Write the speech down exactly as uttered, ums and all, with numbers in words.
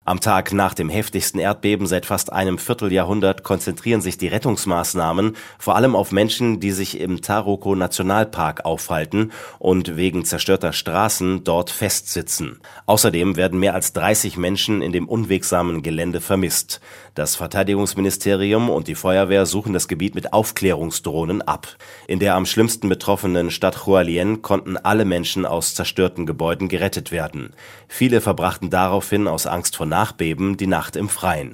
Am Tag nach dem heftigsten Erdbeben seit fast einem Vierteljahrhundert konzentrieren sich die Rettungsmaßnahmen vor allem auf Menschen, die sich im Taroko-Nationalpark aufhalten und wegen zerstörter Straßen dort festsitzen. Außerdem werden mehr als dreißig Menschen in dem unwegsamen Gelände vermisst. Das Verteidigungsministerium und die Feuerwehr suchen das Gebiet mit Aufklärungsdrohnen ab. In der am schlimmsten betroffenen Stadt Hualien konnten alle Menschen aus zerstörten Gebäuden gerettet werden. Viele verbrachten daraufhin aus Angst vor Nachbeben die Nacht im Freien.